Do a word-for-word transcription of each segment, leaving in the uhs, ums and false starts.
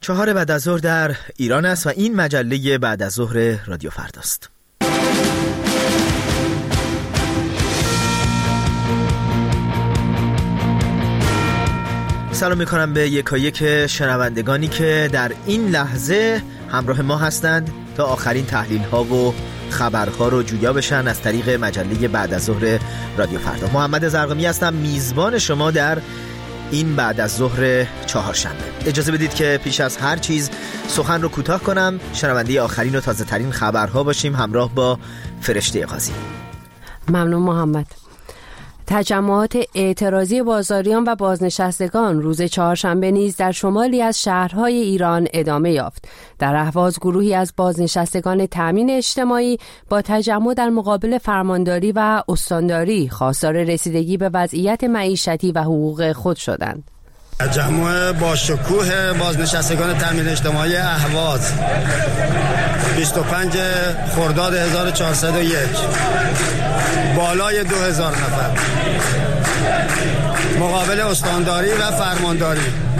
چهار بعد از ظهر در ایران است و این مجله بعد از ظهر رادیو فرداست. سلام میکنم به یکایک شنوندگانی که در این لحظه همراه ما هستند تا آخرین تحلیل ها و خبرها رو جویا بشن از طریق مجله بعد از ظهر رادیو فردا. محمد زرقمی هستم، میزبان شما در این بعد از ظهر چهارشنبه. اجازه بدید که پیش از هر چیز سخن رو کوتاه کنم، شنونده آخرین و تازه ترین خبرها باشیم همراه با فرشته قاضی. ممنون محمد. تجمعات اعتراضی بازاریان و بازنشستگان روز چهارشنبه نیز در شمالی از شهرهای ایران ادامه یافت. در اهواز گروهی از بازنشستگان تامین اجتماعی با تجمع در مقابل فرمانداری و استانداری خواستار رسیدگی به وضعیت معیشتی و حقوق خود شدند. تجمع با شکوه بازنشستگان تامین اجتماعی اهواز بیست و پنج خرداد هزار و چهارصد و یک، بالای دو هزار نفر، مقابل استانداری و فرمانداری.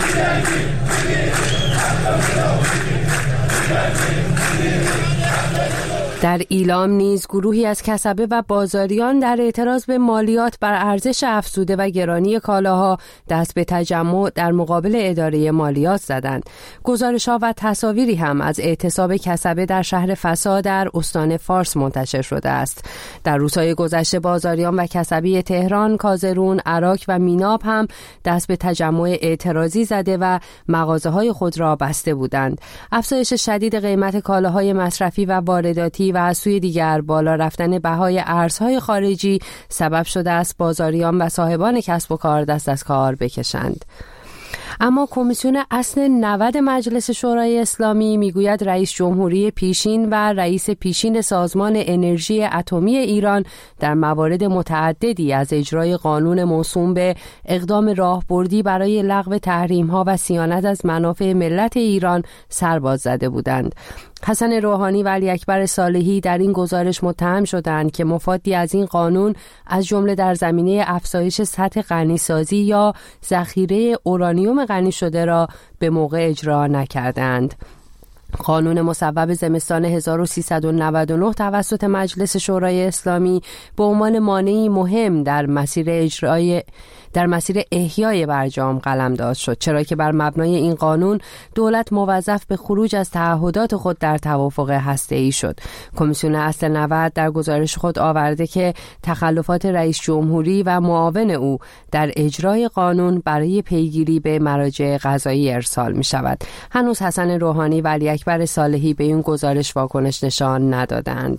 در ایلام نیز گروهی از کسبه و بازاریان در اعتراض به مالیات بر ارزش افزوده و گرانی کالاها دست به تجمع در مقابل اداره مالیات زدند. گزارش‌ها و تصاویری هم از اعتصاب کسبه در شهر فسا در استان فارس منتشر شده است. در روزهای گذشته بازاریان و کسبه تهران، کازرون، عراق و میناب هم دست به تجمع اعتراضی زده و مغازه‌های خود را بسته بودند. افزایش شدید قیمت کالاهای مصرفی و وارداتی و از سوی دیگر بالا رفتن بهای ارزهای خارجی سبب شده است بازاریان و صاحبان کسب و کار دست از کار بکشند. اما کمیسیون اصل نود مجلس شورای اسلامی میگوید رئیس جمهوری پیشین و رئیس پیشین سازمان انرژی اتمی ایران در موارد متعددی از اجرای قانون موسوم به اقدام راهبردی برای لغو تحریم‌ها و صیانت از منافع ملت ایران سرباز زده بودند. حسن روحانی و علی اکبر صالحی در این گزارش متهم شدند که مفادی از این قانون از جمله در زمینه افزایش سطح غنیسازی یا ذخیره اورانیوم غنی شده را به موقع اجرا نکردند. قانون مصوب زمستان هزار و سیصد و نود و نه توسط مجلس شورای اسلامی به عنوان مانعی مهم در مسیر اجرای در مسیر احیای برجام قلمداد شد، چرا که بر مبنای این قانون دولت موظف به خروج از تعهدات خود در توافق هسته‌ای شد. کمیسیون اصل نود در گزارش خود آورده که تخلفات رئیس جمهوری و معاون او در اجرای قانون برای پیگیری به مراجع قضایی ارسال می شود. هنوز حسن روحانی و علی اکبر صالحی به این گزارش واکنش نشان ندادند.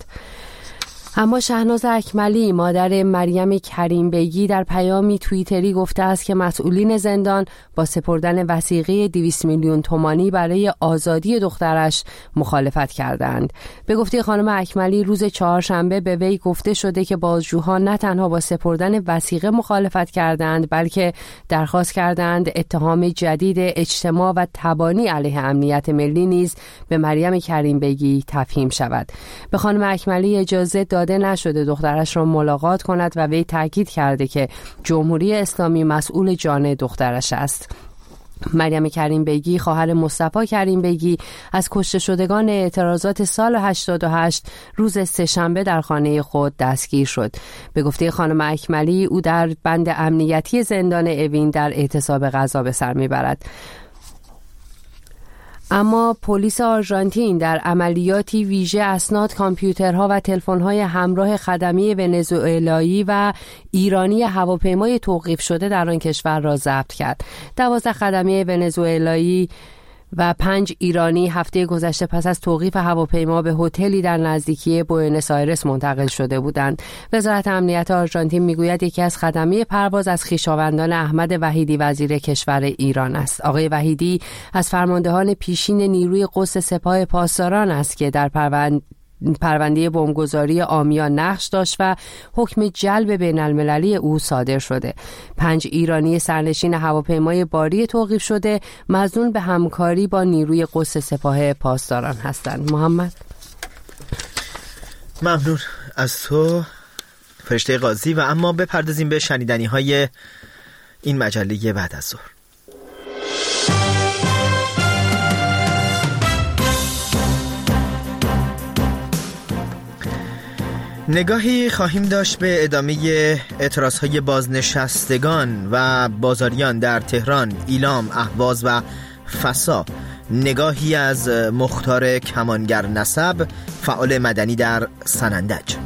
اما شهناز اکملی مادر مریم کریم بیگی در پیامی توییتری گفته است که مسئولین زندان با سپردن وثیقه دویست میلیون تومانی برای آزادی دخترش مخالفت کردند. به گفته خانم اکملی روز چهارشنبه به وی گفته شده که بازجوها نه تنها با سپردن وثیقه مخالفت کردند بلکه درخواست کردند اتهام جدید اجتماع و تبانی علیه امنیت ملی نیز به مریم کریم بیگی تفهیم شود. به خانم اکملی اجازه داد نشده دخترش را ملاقات کند و وی تاکید کرده که جمهوری اسلامی مسئول جان دخترش است. مریم کریم بیگی خواهر مصطفی کریم بیگی از کشته شدگان اعتراضات سال هشتاد و هشت روز سه‌شنبه در خانه خود دستگیر شد. به گفته خانم اکملی او در بند امنیتی زندان اوین در اعتصاب غذا به سر میبرد. اما پلیس آرژانتین در عملیاتی ویژه اسناد، کامپیوترها و تلفن‌های همراه خدمه ونزوئلایی و ایرانی هواپیمای توقیف شده در آن کشور را ضبط کرد. دوازده خدمه ونزوئلایی و پنج ایرانی هفته گذشته پس از توقیف هواپیما به هتلی در نزدیکی بوئنوس آیرس منتقل شده بودند. وزارت امنیت آرژانتین میگوید یکی از خدمه پرواز از خویشاوندان احمد وحیدی وزیر کشور ایران است. آقای وحیدی از فرماندهان پیشین نیروی قدس سپاه پاسداران است که در پرونده پرونده بمبگذاری آمیا نقش داشت و حکم جلب بین المللی او صادر شده. پنج ایرانی سرنشین هواپیمای باری توقیف شده مظنون به همکاری با نیروی قدس سپاه پاسداران هستند. محمد، ممنون از تو فرشته قاضی. و اما بپردازیم به شنیدنی های این مجله بعد از ظهر. نگاهی خواهیم داشت به ادامه اعتراضهای بازنشستگان و بازاریان در تهران، ایلام، اهواز و فسا. نگاهی از مختار کمانگر نسب، فعال مدنی در سنندج.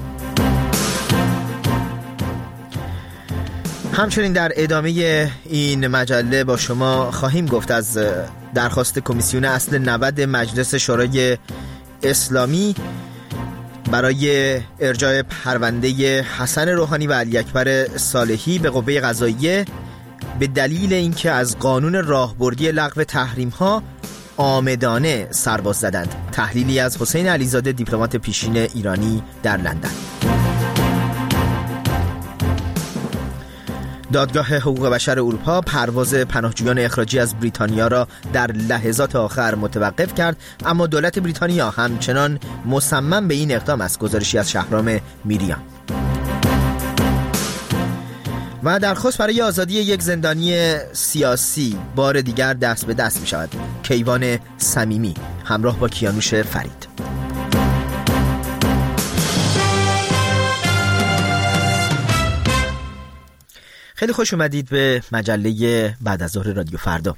همچنین در ادامه این مجله با شما خواهیم گفت از درخواست کمیسیون اصل نود مجلس شورای اسلامی برای ارجاع پرونده حسن روحانی و علی اکبر صالحی به قوه قضاییه به دلیل اینکه از قانون راهبردی لغو تحریم‌ها عامدانه سرباز زدند. تحلیلی از حسین علیزاده، دیپلمات پیشین ایرانی در لندن. دادگاه حقوق بشر اروپا پرواز پناهجویان اخراجی از بریتانیا را در لحظات آخر متوقف کرد، اما دولت بریتانیا همچنان مصمم به این اقدام است. گزارشی از شهرام میریان. و درخواست برای آزادی یک زندانی سیاسی بار دیگر دست به دست می شود. کیوان صمیمی همراه با کیانوش فرید. خیلی خوش اومدید به مجله بعد از ظهر رادیو فردا.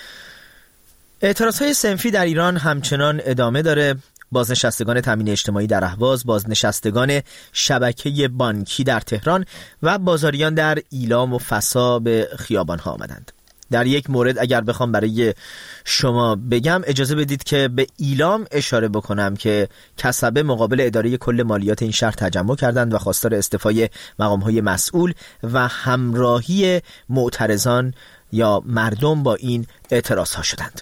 اعتراضهای صنفی در ایران همچنان ادامه داره. بازنشستگان تامین اجتماعی در اهواز، بازنشستگان شبکه بانکی در تهران و بازاریان در ایلام و فسا به خیابان‌ها آمدند. در یک مورد اگر بخوام برای شما بگم، اجازه بدید که به ایلام اشاره بکنم که کسبه مقابل اداره کل مالیات این شهر تجمع کردند و خواستار استعفای مقام‌های مسئول و همراهی معترضان یا مردم با این اعتراض‌ها شدند.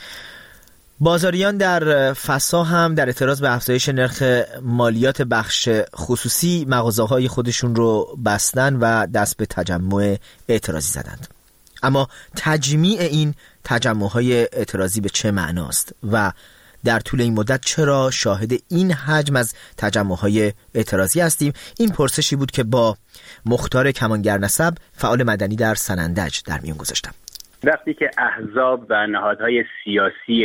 بازاریان در فسا هم در اعتراض به افزایش نرخ مالیات بخش خصوصی مغازه‌های خودشون رو بستن و دست به تجمع اعتراضی زدند. اما تجمیع این تجمع‌های اعتراضی به چه معناست و در طول این مدت چرا شاهد این حجم از تجمع‌های اعتراضی هستیم؟ این پرسشی بود که با مختار کمانگر نسب، فعال مدنی در سنندج، در میون گذاشتم. وقتی که احزاب و نهادهای سیاسی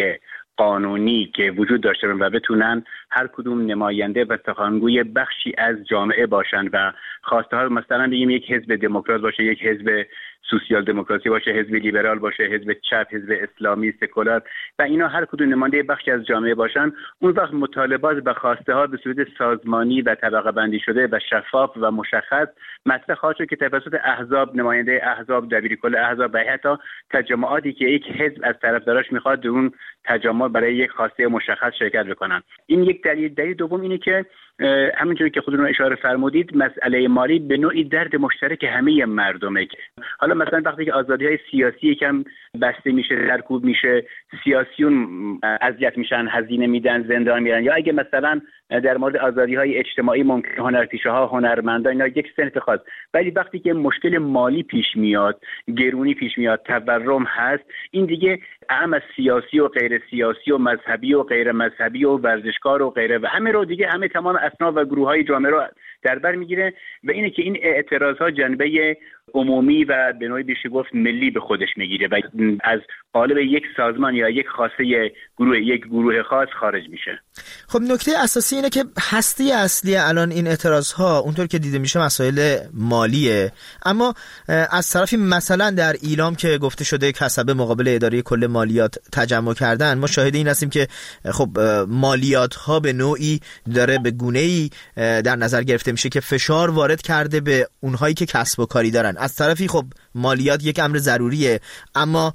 قانونی که وجود داشته و بتونن هر کدوم نماینده و سخنگوی بخشی از جامعه باشن و خواسته ها مثلا بگیم یک حزب دموکرات باشه، یک حزب سوسیال دموکراسی باشه، حزب لیبرال باشه، حزب چپ، حزب اسلامی، سکولار و اینا هر کدوم نماینده بخشی از جامعه باشن، اون وقت مطالبات و خواسته ها به صورت سازمانی و طبقه بندی شده و شفاف و مشخص مطرح خواهد شد که توسط احزاب، نماینده احزاب، دبیرکل احزاب و حتی تجمعاتی که یک حزب از طرفداراش میخواد در اون تجمع برای یک خواسته مشخص شرکت بکنن. این یک دلیل. دلیل دوم اینه که همونجوری که خودتون اشاره فرمودید، مسئله مالی به نوعی درد مشترک همه مردمه. حالا مثلا وقتی که آزادی‌های سیاسی یکم بسته میشه، سرکوب میشه، سیاسیون اذیت میشن، هزینه میدن، زندان میرن، یا اگه مثلا در مورد آزادی‌های اجتماعی ممکن هنرپیشه‌ها، هنرمندان اینا یک صنف خاص، ولی وقتی که مشکل مالی پیش میاد، گرونی پیش میاد، تورم هست، این دیگه اعم از سیاسی و غیر سیاسی و مذهبی و غیر مذهبی و ورزشکار و غیره و همه رو دیگه همه تمام اصناف و گروه‌های جامعه رو در بر میگیره و اینه که این اعتراض‌ها جنبه عمومی و به نوعی بشه گفت ملی به خودش میگیره و از قالب یک سازمان یا یک خاصه گروه یک گروه خاص خارج میشه. خب نکته اساسی اینه که هسته اصلی الان این اعتراض‌ها اونطور که دیده میشه مسائل مالیه، اما از طرفی مثلا در ایلام که گفته شده کسبه مقابل اداره کل مالیات تجمع کردن، ما شاهد این هستیم که خب مالیات ها به نوعی داره به گونه‌ای در نظر گرفته میشه که فشار وارد کرده به اونهایی که کسب و کاری دارن. از طرفی خب مالیات یک امر ضروریه، اما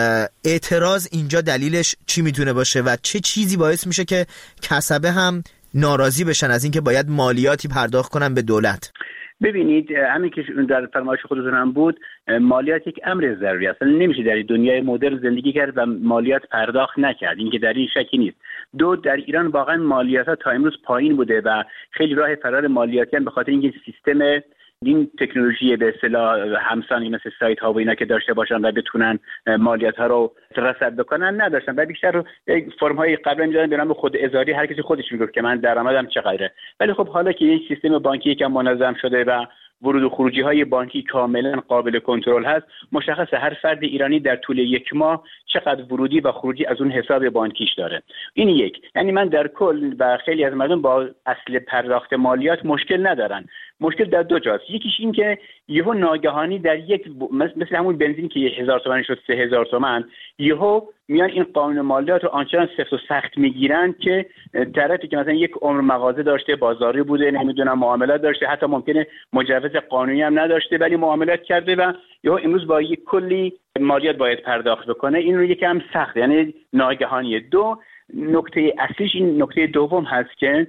اعتراض اینجا دلیلش چی میتونه باشه و چه چیزی باعث میشه که کسبه هم ناراضی بشن از اینکه باید مالیاتی پرداخت کنن به دولت؟ ببینید، همین که در فرمایش خودتون هم بود، مالیات یک امر ضروری است. نمیشه در دنیای مدرن زندگی کرد و مالیات پرداخت نکرد، این که در این شکی نیست. دو، در ایران واقعا مالیات ها تا امروز پایین بوده و خیلی راه فرار مالیاتی هم به خاطر اینکه سیستم این تکنولوژی به اصطلاح همسانی مثل سایت ها و اینا که داشته باشن و بتونن مالیات ها رو رصد بکنن نداشتن و بیشتر فرم های قبلا می‌دادن به نام خود ازاری، هر کسی خودش میگفت که من درآمدم چقدره. ولی خب حالا که یک سیستم بانکی یکم منظم شده و ورود و خروجی های بانکی کاملا قابل کنترل هست، مشخصه هر فرد ایرانی در طول یک ماه چقدر ورودی و خروجی از اون حساب بانکیش داره. این یک، یعنی من در کل و خیلی از مردم با اصل پرداخت مالیات مشکل ندارن. مشکل در دو جاست. یکیش این که یهو ناگهانی در یک ب... مثل همون بنزین که هزار تومان شد سه هزار تومان، یهو میان این قانون مالیات رو آنچنان سفت و سخت میگیرن که طرفی که مثلا یک عمر مغازه داشته، بازاری بوده، نمیدونم معاملات داشته، حتی ممکنه مجوز قانونی هم نداشته ولی معاملات کرده و یهو امروز با یک کلی مالیات باید پرداخت بکنه. این رو یکم سخت، یعنی ناگهانیه. دو، نکته اصلیش این نکته دوم هست که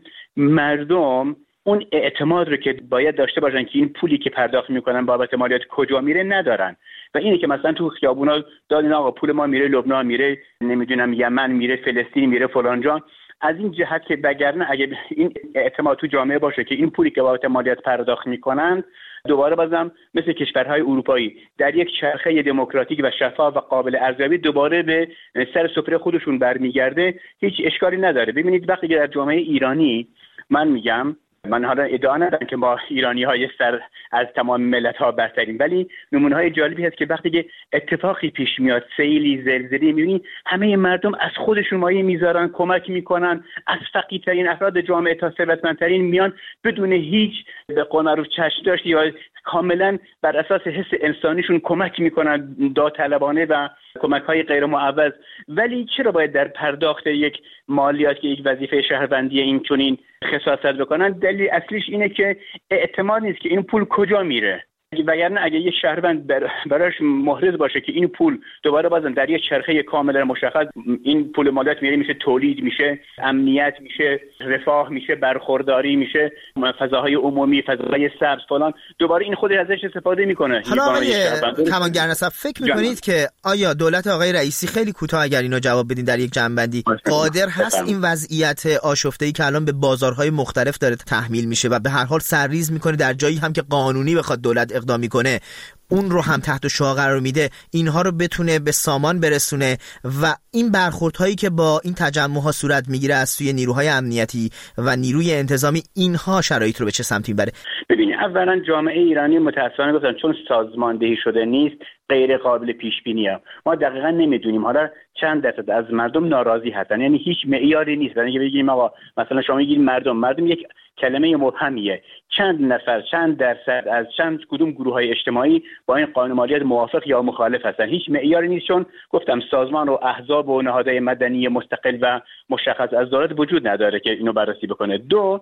مردم اون اعتماد رو که باید داشته باشن که این پولی که پرداخت میکنن بابت مالیات کجا میره ندارن. و اینه که مثلا تو خیابونا دادن آقا پول ما میره لبنان، میره نمیدونم یمن، میره فلسطین، میره فلان جا. از این جهت که بگرنه اگه این اعتماد تو جامعه باشه که این پولی که بابت مالیات پرداخت میکنن دوباره بازم مثل کشورهای اروپایی در یک چرخه دموکراتیک و شفاف و قابل ارزیابی دوباره به سر سفره خودشون برمیگرده، هیچ اشکالی نداره. ببینید وقتی که در جامعه ایرانی، من میگم، من حالا ادعا ندارم که ما ایرانی‌های سر از تمام ملت‌ها برتریم، ولی نمونه‌های جالبی هست که وقتی که اتفاقی پیش میاد، سیلی، زلزله، می‌بینی همه مردم از خودشون مایه میذارن، کمک میکنن، از فقیرترین افراد جامعه تا ثروتمندترین میان بدون هیچ به قول معروف چشم داشتی یا کاملا بر اساس حس انسانیشون کمک میکنن داوطلبانه و کمک‌های غیر معوض. ولی چرا باید در پرداخت یک مالیات که یک وظیفه شهروندی این چنین خساست بکنن؟ دلیل اصلیش اینه که اعتماد نیست که این پول کجا میره. وگرنه اگه یک شهروند بر براش محرز باشه که این پول دوباره بازم در یک چرخه کاملا مشخص این پول مالیات میره، میشه تولید، میشه امنیت، میشه رفاه، میشه برخورداری، میشه فضاهای عمومی، فضاهای سبز فلان، دوباره این خودش ازش استفاده میکنه. حالا آقای کمانگرنصب فکر میکنید که آیا دولت آقای رئیسی، خیلی کوتاه اگر اینو جواب بدین در یک جنبندی، قادر هست این وضعیت آشفته‌ای که الان به بازارهای مختلف داره تحمیل میشه و به هر حال سرریز میکنه در جایی هم که قانونی بخواد دولت اقدام میکنه اون رو هم تحت شعاع قرار میده، اینها رو بتونه به سامان برسونه و این برخوردهایی که با این تجمع‌ها صورت میگیره از سوی نیروهای امنیتی و نیروی انتظامی، اینها شرایط رو به چه سمتی میبره؟ ببینید، اولا جامعه ایرانی متأسفانه گفتن چون سازماندهی شده نیست، غیر قابل پیش بینیه. ما دقیقاً نمیدونیم حالا چند درصد از مردم ناراضی هستن، یعنی هیچ معیاری نیست برای اینکه بگیم آقا مثلا شما میگید مردم مردم یک کلمه مبهمیه. چند نفر، چند درصد از چند کدوم گروه‌های اجتماعی با این قانون مالیات موافق یا مخالف هستن؟ هیچ معیاری نیست، چون گفتم سازمان و احزاب و نهادهای مدنی مستقل و مشخص از دولت وجود نداره که اینو بررسی بکنه. دو،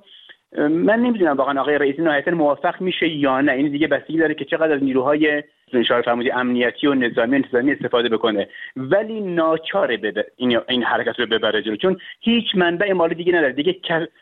من نمیدونم واقعا آقای رئیسی نهایتاً موافق میشه یا نه. این دیگه بستگی داره که چقدر از نیروهای اشاره فرمودی امنیتی و نظامی انتظامی استفاده بکنه، ولی ناچاره بده این این حرکت رو ببره جلو، چون هیچ منبع مالی دیگه نداره دیگه.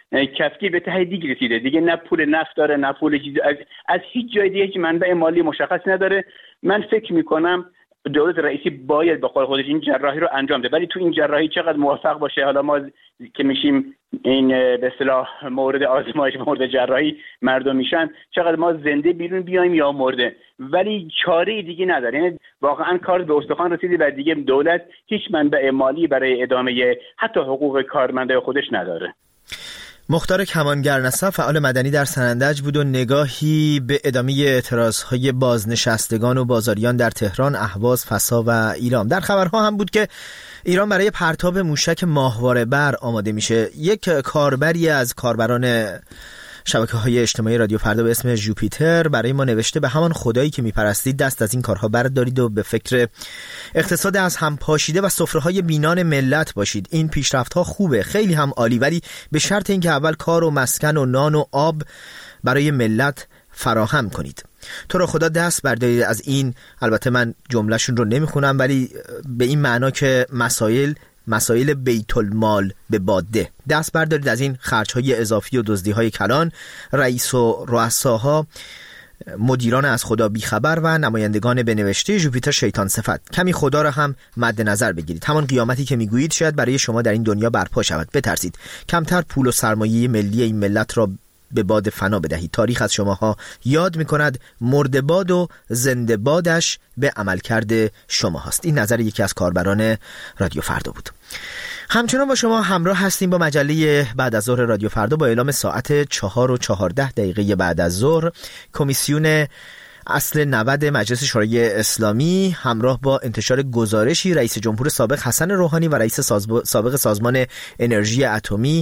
کفکی به ته دیگه رسیده دیگه، نه پول نفت داره نه پول چیز از, از هیچ جای دیگه هیچ منبع مالی مشخصی نداره. من فکر میکنم دولت رئیسی باید با قول خودش این جراحی رو انجام ده، ولی تو این جراحی چقدر موفق باشه، حالا ما که میشیم این به اصطلاح مورد آزمایش، مورد جراحی مردم میشن، چقدر ما زنده بیرون بیایم یا مرده، ولی چاره دیگه نداره. یعنی واقعا کار به استخوان رسیده و دیگه دولت هیچ منبع مالی برای ادامه حتی حقوق کارمندای خودش نداره. مختار کمانگرنصب فعال مدنی در سنندج بود و نگاهی به ادامه اعتراضهای بازنشستگان و بازاریان در تهران، اهواز، فسا و ایلام. در خبرها هم بود که ایران برای پرتاب موشک ماهواره بر آماده میشه. یک کاربری از کاربران شبکه‌های اجتماعی رادیو فردا به اسم جوپیتر برای ما نوشته: به همان خدایی که میپرستید دست از این کارها بردارید و به فکر اقتصاد از هم پاشیده و سفره‌های بینان ملت باشید. این پیشرفت‌ها خوبه، خیلی هم عالی، ولی به شرط اینکه اول کار و مسکن و نان و آب برای ملت فراهم کنید. تو را خدا دست بردارید از این. البته من جملهشون رو نمیخونم، ولی به این معنا که مسائل مسائل بیت المال به باده، دست بردارید از این خرج‌های اضافی و دزدی‌های کلان. رئیس و رؤساها، مدیران از خدا بیخبر و نمایندگان به نوشته جوپیتر شیطان صفت، کمی خدا را هم مد نظر بگیرید. همان قیامتی که میگویید شاید برای شما در این دنیا برپا شود. بترسید، کمتر پول و سرمایه ملی این ملت را به باد فنا بدهید. تاریخ از شماها یاد میکند مرده باد و زنده بادش به عملکرد شما هست. این نظر یکی از کاربران رادیو فردا بود. همچنان با شما همراه هستیم با مجله بعد از ظهر رادیو فردا. با اعلام ساعت چهار و چهارده دقیقه بعد از ظهر، کمیسیون اصل نود مجلس شورای اسلامی همراه با انتشار گزارشی رئیس جمهور سابق حسن روحانی و رئیس سابق سازمان انرژی اتمی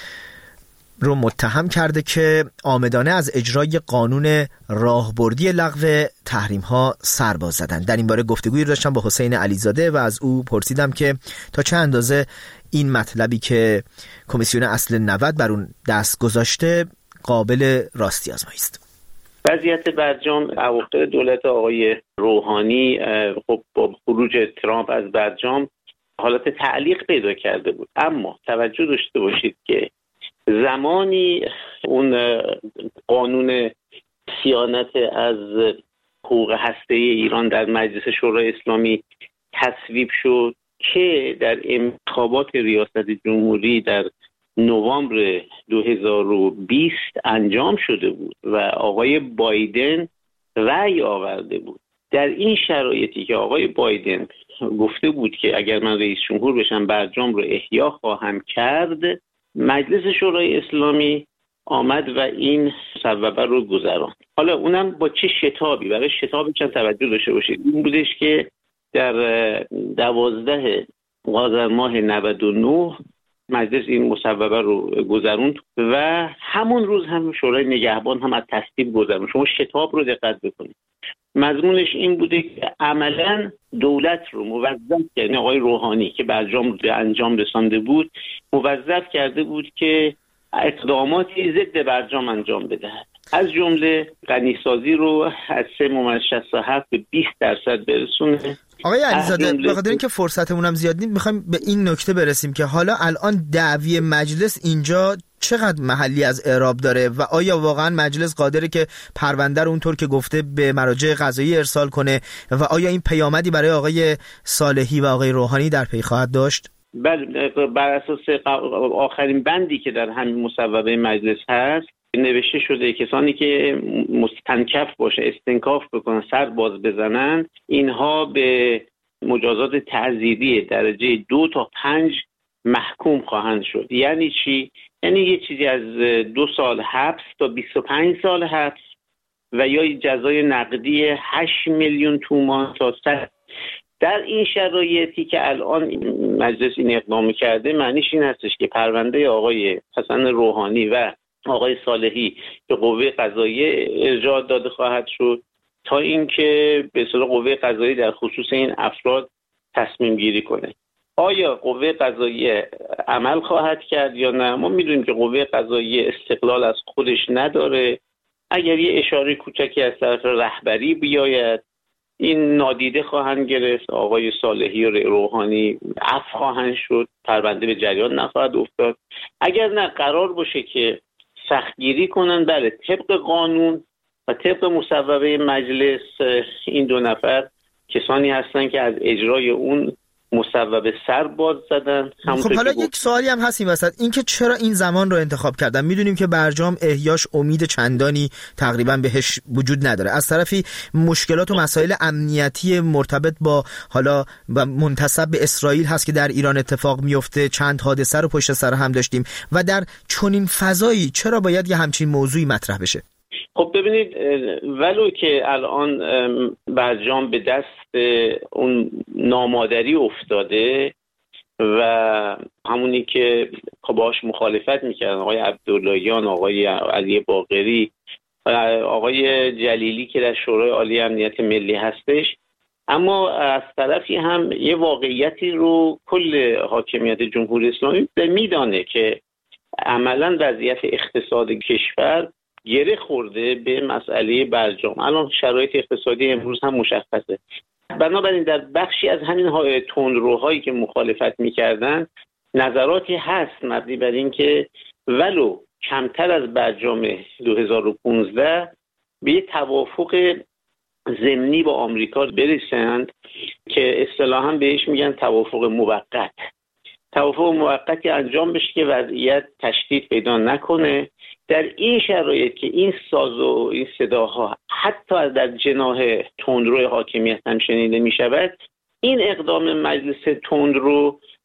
رو متهم کرده که عامدانه از اجرای قانون راهبردی لغو تحریم ها سر باز زدن. در این باره گفتگویی داشتم با حسین علیزاده و از او پرسیدم که تا چه اندازه این مطلبی که کمیسیون اصل نود بر اون دست گذاشته قابل راستی آزمایی است. وضعیت برجام اواخر دولت آقای روحانی خب با خروج ترامپ از برجام حالت تعلیق پیدا کرده بود، اما توجه داشته باشید که زمانی اون قانون صیانت از حقوق هسته‌ای ایران در مجلس شورای اسلامی تصویب شد که در انتخابات ریاست جمهوری در نوامبر دو هزار و بیست انجام شده بود و آقای بایدن رأی آورده بود. در این شرایطی که آقای بایدن گفته بود که اگر من رئیس جمهور بشم برجام رو احیا خواهم کرد، مجلس شورای اسلامی آمد و این مصوبه رو گذراند. حالا اونم با چه شتابی؟ برای شتاب چند توجه داشته باشید. این بودش که در دوازده آذر ماه نود و نه مجلس این مصوبه رو گذروند و همون روز هم شورای نگهبان هم از تصویب گذروند. شما شتاب رو دقت بکنید. مضمونش این بوده که عملاً دولت رو موظف کرده، آقای روحانی که برجام رو انجام رسانده بود موظف کرده بود که اقداماتی ضد برجام انجام بدهد، از جمله غنیسازی رو از سه ممیز شصت و هفت به بیست درصد برسونه. آقای علیزاده، به خاطر اینکه فرصتمون هم زیاد نیست میخوایم به این نکته برسیم که حالا الان دعوی مجلس اینجا چقدر محلی از اعراب داره و آیا واقعا مجلس قادره که پرونده رو اونطور که گفته به مراجع قضایی ارسال کنه و آیا این پیامدی برای آقای صالحی و آقای روحانی در پی خواهد داشت؟ بله، بر اساس آخرین بندی که در همین مصوبه مجلس هست نوشته شده کسانی که مستنکف باشه، استنکاف بکنن، سر باز بزنن، اینها به مجازات تعزیری درجه دو تا پنج محکوم خواهند شد. یعنی چی؟ یعنی یه چیزی از دو سال حبس تا بیست و پنج سال حبس و یا جزای نقدی هشت میلیون تومان تا صد. در این شرایطی که الان مجلس این اقدام کرده، معنیش این هستش که پرونده آقای حسن روحانی و آقای صالحی به قوه قضاییه ارجاع داده خواهد شد تا اینکه به اصطلاح قوه قضاییه در خصوص این افراد تصمیم گیری کنه. آیا قوه قضاییه عمل خواهد کرد یا نه؟ ما میدونیم که قوه قضاییه استقلال از خودش نداره. اگر یه اشاره کوچکی از طرف رهبری بیاید، این نادیده خواهند گرفت، آقای صالحی و روحانی عفو خواهند شد، پرونده به جریان نخواهد افتاد. اگر نه قرار باشه که سختگیری کنن، بله طبق قانون و طبق مصوبه مجلس این دو نفر کسانی هستن که از اجرای اون مصوبه سر باز زدن. خب حالا یک سوالی هم هست این وسط، این که چرا این زمان رو انتخاب کردن؟ میدونیم که برجام احیاش امید چندانی تقریبا بهش وجود نداره، از طرفی مشکلات و مسائل امنیتی مرتبط با حالا منتسب به اسرائیل هست که در ایران اتفاق میفته، چند حادثه رو پشت سر هم داشتیم و در چنین فضایی چرا باید یه همچین موضوعی مطرح بشه؟ خب ببینید، ولو که الان برجام به دست اون نامادری افتاده و همونی که باهاش مخالفت میکردن آقای عبداللهیان، آقای علی باقری، آقای جلیلی که در شورای عالی امنیت ملی هستش، اما از طرفی هم یه واقعیتی رو کل حاکمیت جمهوری اسلامی میدانه که عملا وضعیت اقتصاد کشور گره خورده به مسئله برجام. الان شرایط اقتصادی امروز هم مشخصه. بنابراین در بخشی از همین تندروهایی که مخالفت میکردن نظراتی هست مبنی بر این که ولو کمتر از برجام دو هزار و پانزده به یه توافق ضمنی با آمریکا برسند که اصطلاحاً بهش میگن توافق موقت. توافق موقتی انجام بشه که وضعیت تشدید پیدا نکنه. در این شرایط که این ساز و این صداها حتی در جناح تندرو حاکمیت هم شنیده می شود، این اقدام مجلس تندرو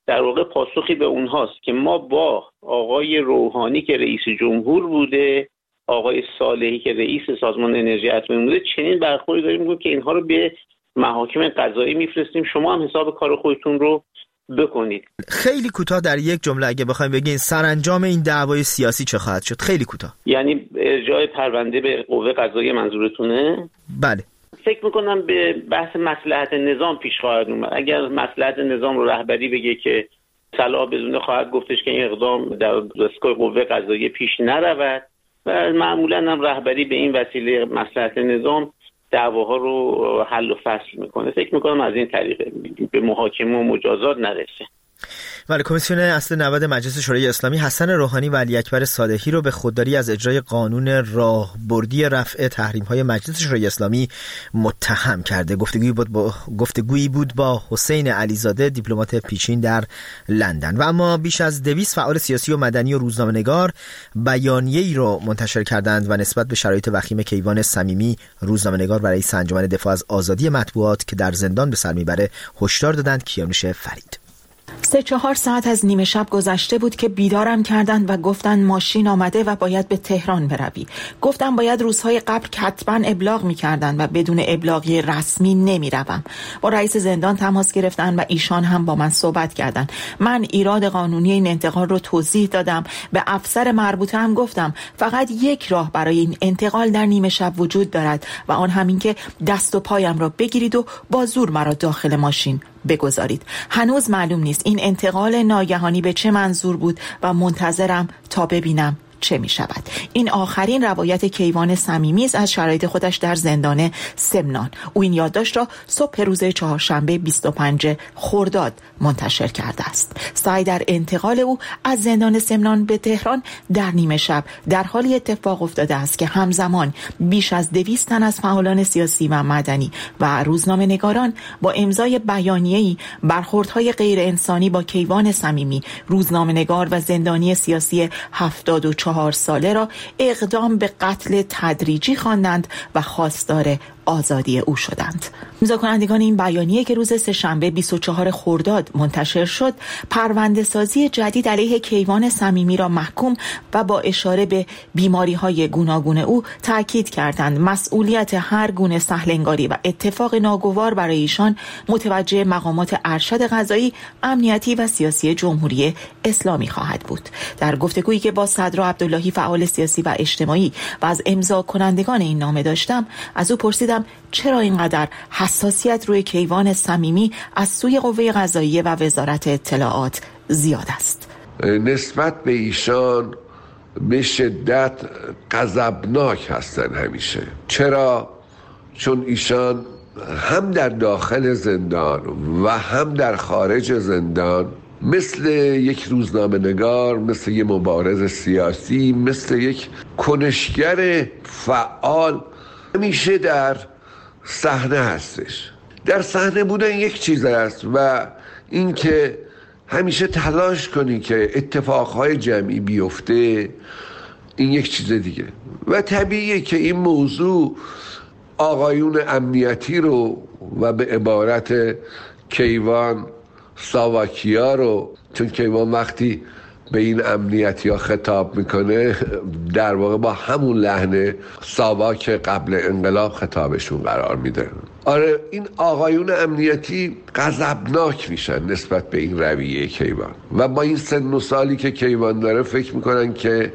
در واقع پاسخی به اونهاست که ما با آقای روحانی که رئیس جمهور بوده، آقای صالحی که رئیس سازمان انرژی اتمی بوده، چنین برخوردی داریم می‌کنیم که اینها رو به محاکم قضایی میفرستیم، شما هم حساب کار خودتون رو بکنید. خیلی کوتاه در یک جمله اگه بخوایم بگین سرانجام این دعوای سیاسی چه خواهد شد؟ خیلی کوتاه. یعنی ارجاع پرونده به قوه قضاییه منظورتونه؟ بله. فکر میکنم به بحث مصلحت نظام پیش خواهد اومد. اگر مصلحت نظام رو رهبری بگه که صلاح بدونه، خواهد گفتش که این اقدام در دستگاه قوه قضاییه پیش نرود و معمولا هم رهبری به این وسیله مصلحت نظام دعواها رو حل و فصل میکنه. فکر میکنم از این طریق به محاکمه و مجازات نرسه. ولی کمیسیون اصل نود مجلس شورای اسلامی حسن روحانی و علی اکبر صالحی رو به خودداری از اجرای قانون راهبردی رفع تحریم‌های مجلس شورای اسلامی متهم کرده. گفتگویی بود با گفتگویی بود با حسین علیزاده، دیپلمات پیشین در لندن. و اما بیش از دویست فعال سیاسی و مدنی و روزنامه‌نگار بیانیه‌ای رو منتشر کردند و نسبت به شرایط وخیم کیوان صمیمی، روزنامه‌نگار و رئیس انجمن دفاع از آزادی مطبوعات که در زندان به سر میبره، هشدار دادند. کیانوش فرید. سه چهار ساعت از نیمه شب گذشته بود که بیدارم کردند و گفتن ماشین آمده و باید به تهران بروی. گفتم باید روزهای قبل حتما ابلاغ می‌کردند و بدون ابلاغی رسمی نمی‌روم. با رئیس زندان تماس گرفتن و ایشان هم با من صحبت کردند. من ایراد قانونی این انتقال رو توضیح دادم. به افسر مربوطه هم گفتم فقط یک راه برای این انتقال در نیمه شب وجود دارد و آن همین که دست و پایم را بگیرید و با زور مرا داخل ماشین بگذارید. هنوز معلوم نیست این انتقال ناگهانی به چه منظور بود و منتظرم تا ببینم چه می شود. این آخرین روایت کیوان صمیمی است از شرایط خودش در زندان سمنان. او این یادداشت را صبح روز چهارشنبه بیست و پنجم خرداد منتشر کرده است. سعی در انتقال او از زندان سمنان به تهران در نیمه شب در حالی اتفاق افتاده است که همزمان بیش از دویست تن از فعالان سیاسی و مدنی و روزنامه‌نگاران با امضای بیانیه‌ای برخوردهای غیر انسانی با کیوان صمیمی، روزنامه‌نگار و زندانی سیاسی هفتاد و چهار ساله را اقدام به قتل تدریجی خواندند و خواستار آزادی او شدند. امضا کنندگان این بیانیه که روز سه‌شنبه بیست و چهارم خرداد منتشر شد، پرونده سازی جدید علیه کیوان صمیمی را محکوم و با اشاره به بیماری‌های گوناگون او تاکید کردند. مسئولیت هر گونه سهل‌انگاری و اتفاق ناگوار برای ایشان متوجه مقامات ارشد قضایی، امنیتی و سیاسی جمهوری اسلامی خواهد بود. در گفتگویی که با صدر عبداللهی فعال سیاسی و اجتماعی و از امضا کنندگان این نامه داشتم، از او پرسیدم چرا اینقدر حساسیت روی کیوان صمیمی از سوی قوه قضاییه و وزارت اطلاعات زیاد است. نسبت به ایشان به شدت غضبناک هستن همیشه. چرا؟ چون ایشان هم در داخل زندان و هم در خارج زندان مثل یک روزنامه نگار، مثل یک مبارز سیاسی، مثل یک کنشگر فعال همیشه در صحنه هستش. در صحنه بودن یک چیز است و این که همیشه تلاش کنی که اتفاقهای جمعی بیفته، این یک چیز دیگه. و طبیعیه که این موضوع آقایون امنیتی رو و به عبارت کیوان ساواکیا رو، چون کیوان وقتی به این امنیتی ها خطاب میکنه در واقع با همون لحن ساواک قبل انقلاب خطابشون قرار میده. آره، این آقایون امنیتی غضبناک میشن نسبت به این رویه کیوان و با این سن و سالی که کیوان داره فکر میکنن که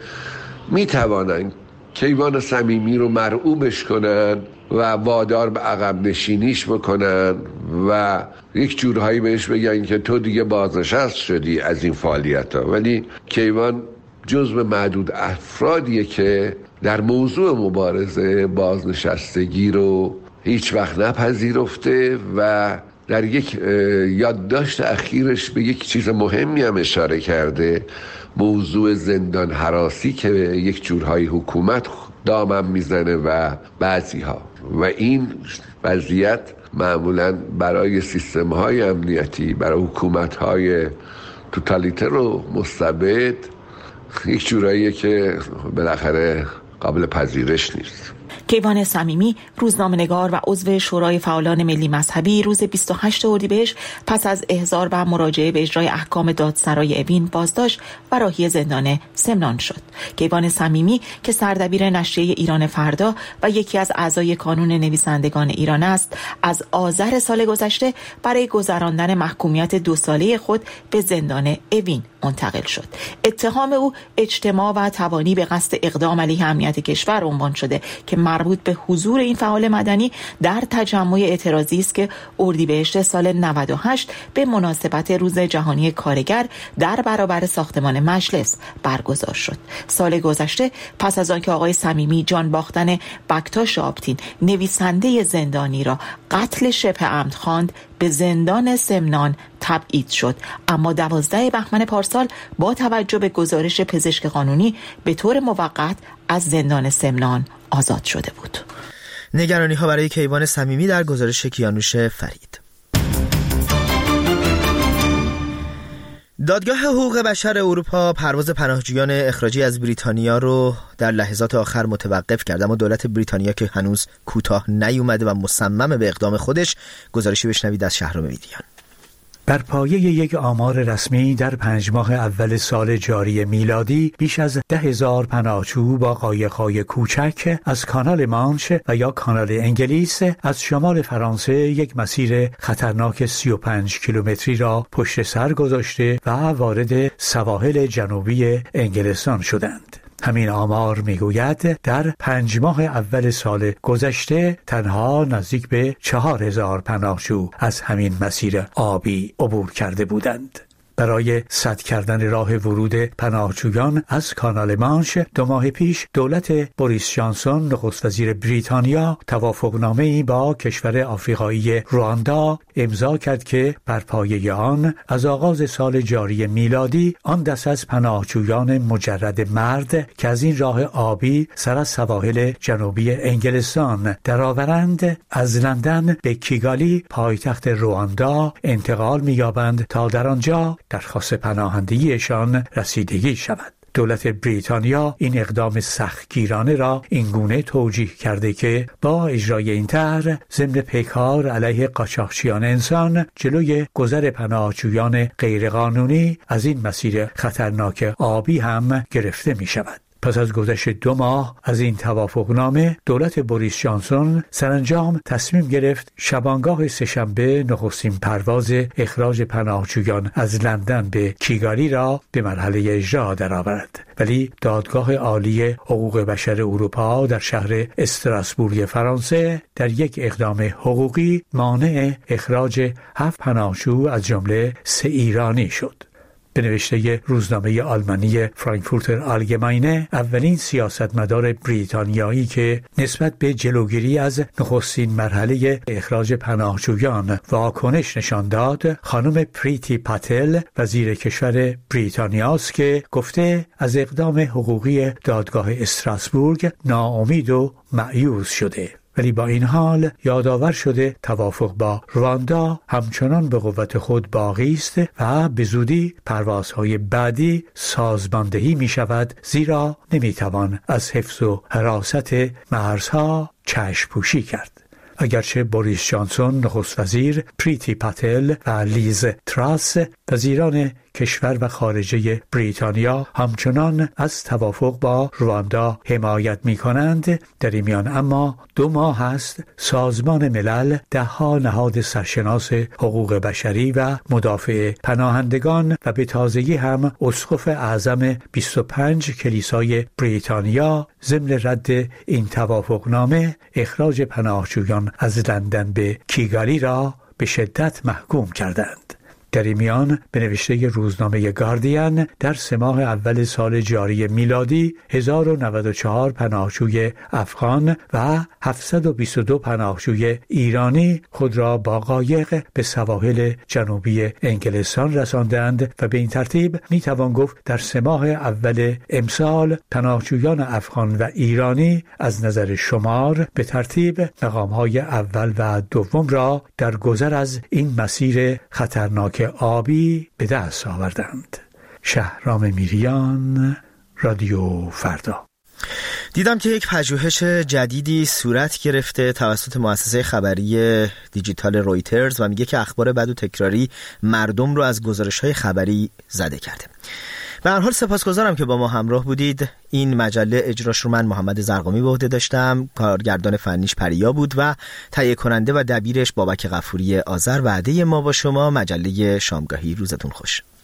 میتوانن کیوان صمیمی رو مرعوبش کنن و وادار به عقب نشینیش بکنن و یک جورهایی بهش بگن که تو دیگه بازنشست شدی از این فعالیت ها. ولی کیوان جزو معدود افرادیه که در موضوع مبارزه بازنشستگی رو هیچ وقت نپذیرفته و در یک یادداشت اخیرش به یک چیز مهمی هم اشاره کرده، موضوع زندان هراسی که یک جورهای حکومت دامن میزنه و بعضی ها و این وضعیت معمولا برای سیستم های امنیتی، برای حکومت های توتالیتر و مستبد یک جوراییه که بالاخره قابل پذیرش نیست. کیوان صمیمی، روزنامه‌نگار و عضو شورای فعالان ملی مذهبی، روز بیست و هشتم اردیبهشت پس از احضار و مراجعه به اجرای احکام دادسرای اوین بازداشت و راهی زندان سمنان شد. کیوان صمیمی که سردبیر نشریه ایران فردا و یکی از اعضای کانون نویسندگان ایران است، از آذر سال گذشته برای گذراندن محکومیت دو ساله خود به زندان اوین منتقل شد. اتهام او اجتماع و توانی به قصد اقدام علیه امنیت کشور عنوان شده که مربوط به حضور این فعال مدنی در تجمع اعتراضی است که اردیبهشت سال نود و هشت به مناسبت روز جهانی کارگر در برابر ساختمان مجلس برگزار شد. سال گذشته پس از آنکه آقای صمیمی جان باختن بکتاش آبتین نویسنده زندانی را قتل شبه عمد خواند، به زندان سمنان تبعید شد، اما دوازده بهمن پارسال با توجه به گزارش پزشک قانونی به طور موقت از زندان سمنان آزاد شده بود. نگرانی ها برای کیوان صمیمی در گزارش کیانوش فرید. دادگاه حقوق بشر اروپا پرواز پناهجویان اخراجی از بریتانیا رو در لحظات آخر متوقف کرد، اما دولت بریتانیا که هنوز کوتاه نیومده و مصمم به اقدام خودش. گزارشی بشنوید از شهرام ویدیان. بر پایه یک آمار رسمی در پنج ماه اول سال جاری میلادی بیش از ده هزار پناهجو با قایق‌های کوچک از کانال مانش و یا کانال انگلیس از شمال فرانسه یک مسیر خطرناک سی و پنج کیلومتری را پشت سر گذاشته و وارد سواحل جنوبی انگلستان شدند. همین آمار میگوید در پنج ماه اول سال گذشته تنها نزدیک به چهار هزار پناهجو از همین مسیر آبی عبور کرده بودند. برای سد کردن راه ورود پناهجویان از کانال مانش دو ماه پیش دولت بوریس جانسون نخست وزیر بریتانیا توافقنامه‌ای با کشور آفریقایی رواندا امضا کرد که بر پایه آن از آغاز سال جاری میلادی آن دست از پناهجویان مجرد مرد که از این راه آبی سر از سواحل جنوبی انگلستان درآورند از لندن به کیگالی پایتخت رواندا انتقال می‌یابند تا در آنجا درخواست پناهندگیشان رسیدگی شود. دولت بریتانیا این اقدام سختگیرانه را اینگونه توجیه کرده که با اجرای این طرح ضمن پیکار علیه قاچاقچیان انسان جلوی گذر پناهجویان غیرقانونی از این مسیر خطرناک آبی هم گرفته می شود. پس از گذشت دو ماه از این توافقنامه دولت بوریس جانسون سرانجام تصمیم گرفت شبانگاه سه‌شنبه نخستین پرواز اخراج پناهجویان از لندن به کیگالی را به مرحله اجرا درآورد، ولی دادگاه عالی حقوق بشر اروپا در شهر استراسبورگ فرانسه در یک اقدام حقوقی مانع اخراج هفت پناهجو از جمله سه ایرانی شد. به نوشته روزنامه آلمانی فرانکفورتر آلگماینه، اولین سیاستمدار بریتانیایی که نسبت به جلوگیری از نخستین مرحله اخراج پناهجویان واکنش نشان داد، خانم پریتی پاتل وزیر کشور بریتانیاست که گفته از اقدام حقوقی دادگاه استراسبورگ ناامید و مایوس شده. ولی با این حال یادآور شده توافق با رواندا همچنان به قوت خود باقی است و به زودی پروازهای بعدی سازماندهی می شود، زیرا نمی توان از حفظ و حراست مرزها چشم پوشی کرد. اگرچه بوریس جانسون نخست وزیر، پریتی پاتل و لیز تراس وزیران کشور و خارجه بریتانیا همچنان از توافق با رواندا حمایت می کنند، در این میان اما دو ماه است سازمان ملل دهها نهاد سرشناس حقوق بشری و مدافع پناهندگان و به تازگی هم اسقف اعظم بیست و پنج کلیسای بریتانیا ضمن رد این توافقنامه اخراج پناهجویان از لندن به کیگالی را به شدت محکوم کردند. در این میان به نوشته روزنامه گاردین در سه ماه اول سال جاری میلادی هزار و نود و چهار پناهجوی افغان و هفتصد و بیست و دو پناهجوی ایرانی خود را با قایق به سواحل جنوبی انگلستان رساندند و به این ترتیب می توان گفت در سه ماه اول امسال پناهجویان افغان و ایرانی از نظر شمار به ترتیب مقام‌های اول و دوم را در گذر از این مسیر خطرناک آبی به دست آوردند. شهرام میریان، رادیو فردا. دیدم که یک پژوهش جدیدی صورت گرفته توسط مؤسسه خبری دیجیتال رویترز و میگه که اخبار بد و تکراری مردم رو از گزارش‌های خبری زده کرده. به هر حال سپاسگزارم که با ما همراه بودید. این مجله اجراش رو من محمد زرقامی به عهده داشتم، کارگردان فنیش پریا بود و تهیه کننده و دبیرش بابک غفوری آذر. وعده ما با شما مجله شامگاهی. روزتون خوش.